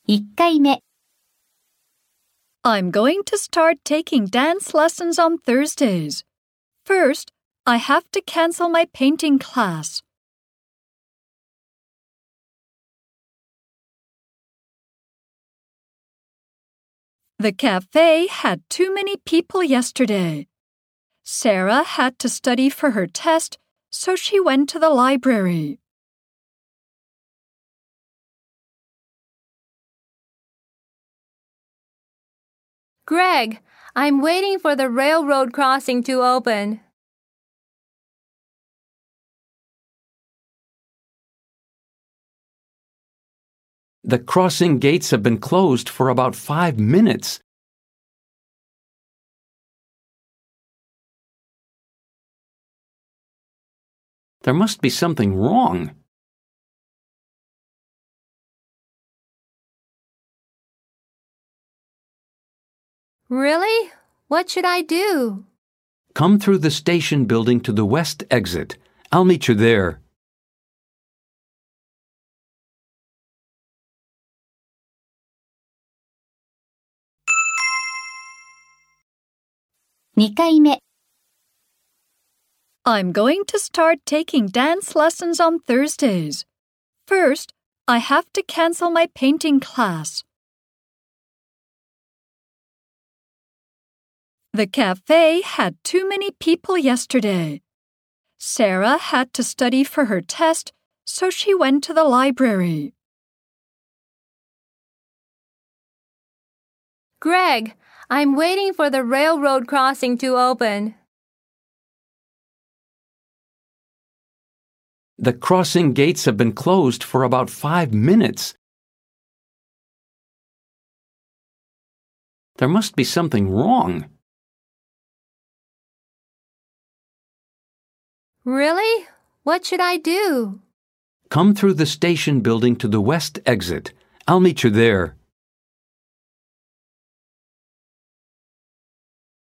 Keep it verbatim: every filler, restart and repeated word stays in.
いっかいめ I'm going to start taking dance lessons on Thursdays. First, I have to cancel my painting class. The cafe had too many people yesterday. Sarah had to study for her test, so she went to the library. Greg, I'm waiting for the railroad crossing to open. The crossing gates have been closed for about five minutes. There must be something wrong. Really? What should I do? Come through the station building to the west exit. I'll meet you there. にかいめ I'm going to start taking dance lessons on Thursdays. First, I have to cancel my painting class. The cafe had too many people yesterday. Sarah had to study for her test, so she went to the library. Greg, I'm waiting for the railroad crossing to open. The crossing gates have been closed for about five minutes. There must be something wrong. Really? What should I do? Come through the station building to the west exit. I'll meet you there.